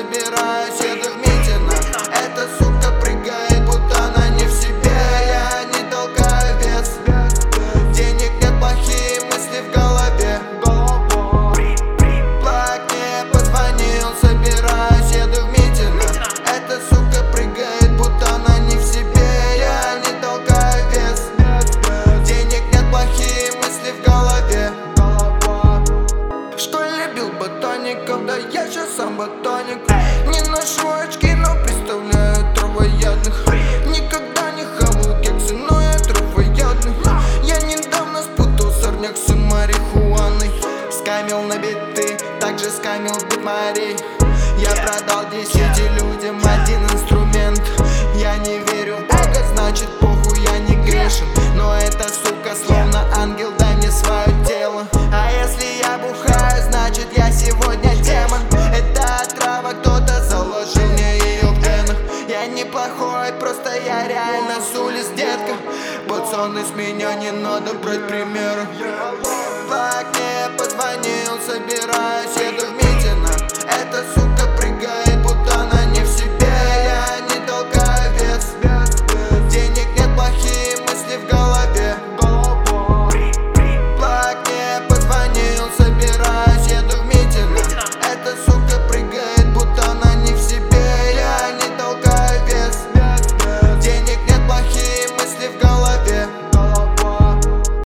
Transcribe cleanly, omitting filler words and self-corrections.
собираюсь, еду в Митино. Эта сука прыгает, будто она не в себе. Я не толкаю вес, денег нет, плохие мысли в голове. Плак мне позвонил, собираюсь, еду в Митино. Эта сука прыгает, будто она не в себе. Я не толкаю вес, денег нет, плохие мысли в голове. В школе бил ботаников, да я сейчас сам ботаник. Не ношу очки, но представляю травоядных. Никогда не хавал кексы, но я травоядный. Я недавно спутал сорняк с марихуаной. Скамил на биты, также скамил бит Марий. Я продал 10 людям один инструмент. Я не верю в Бога, значит похуй, я не грешен. Но эта сука словно ангел, дай мне свое тело. А если я бухаю, значит я сегодня демон. Это трава, кто-то заложил мне ее в венах. Я неплохой, просто я реально с улиц, детка. Пацаны, с меня не надо брать примеры. Плак мне позвонил, собираюсь, еду в